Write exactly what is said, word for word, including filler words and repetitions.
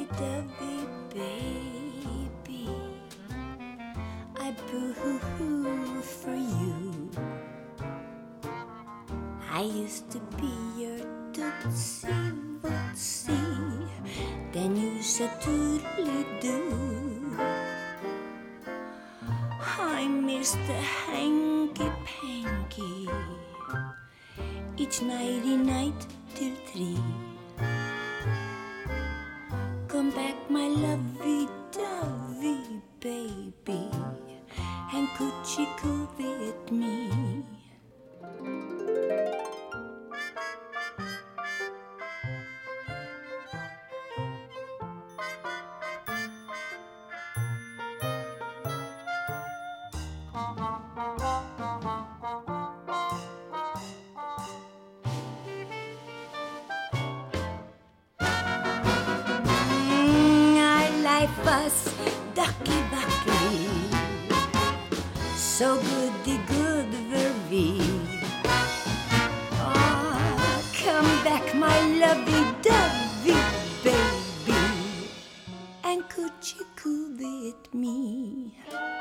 lovey-dovey baby, I boo-hoo-hoo for you. I used to be your tootsie wootsy, then you said toodly-doo. I miss the hanky-panky each nighty night till three. Come back, my lovey-dovey baby, and coochie-coo with me. Life was ducky-bucky, so goody-good were we. Oh, come back, my lovey-dovey baby, and coochie-coo with me.